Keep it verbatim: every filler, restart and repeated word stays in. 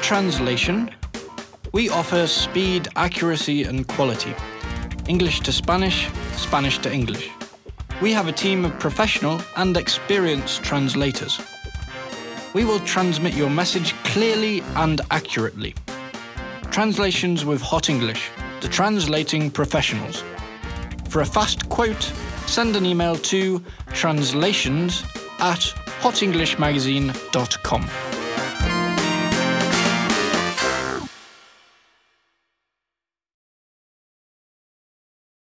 Translation, we offer speed, accuracy and quality. English to Spanish, Spanish to English. We have a team of professional and experienced translators. We will transmit your message clearly and accurately. Translations with Hot English, the translating professionals. For a fast quote, send an email to translations at hot english magazine dot com.